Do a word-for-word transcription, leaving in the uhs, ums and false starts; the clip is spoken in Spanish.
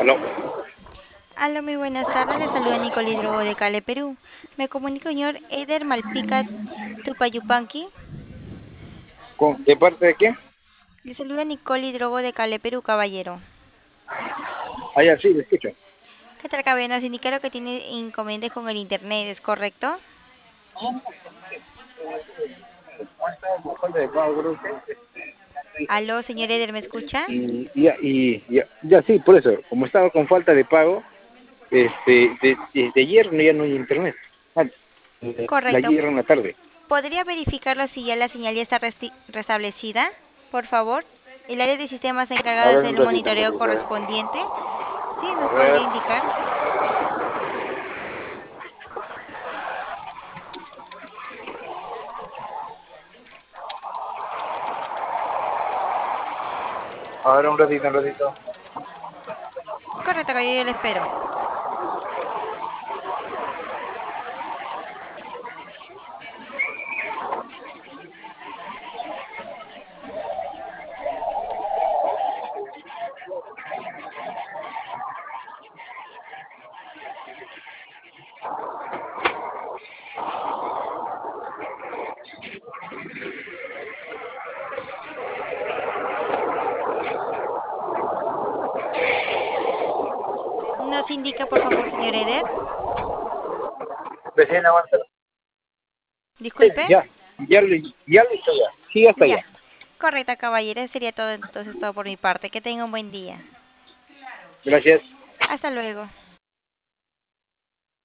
Aló. Aló, muy buenas tardes. Le saluda Nicole Hidrogo de Cali, Perú. Me comunico, señor Eder Malpica Tupayupanqui. ¿Con, ¿De parte de quién? Le saluda Nicole Hidrogo de Cali, Perú, caballero. Ah, ya, sí, le escucho. ¿Qué tal, caballero? Nos indicaron que tiene inconvenientes con el internet, ¿es correcto? Por falta de pago, creo que. Aló, señor Eder, ¿me escucha? Y y ya, y ya, ya, sí, por eso, como estaba con falta de pago, este, de- desde ayer no- ya no hay internet. Ah, de, de Correcto. ayer en la tarde. ¿Podría verificarlo si ya la señal ya está resti- restablecida, por favor? El área de sistemas se encarga A de ver, hacer un el ratito, un monitoreo ratito, a ver. correspondiente. Sí, A nos ver. podría indicar. A ver, un ratito, un ratito. Correcto, caballero, yo le espero. Nos indica, por favor, señor Eder. Recién avanza. Sí, Disculpe. ya, ya, li- ya listo ya. Sí, ya está Ya. ya. Correcta, caballero. Sería todo entonces todo por mi parte. Que tenga un buen día. Gracias. Hasta luego.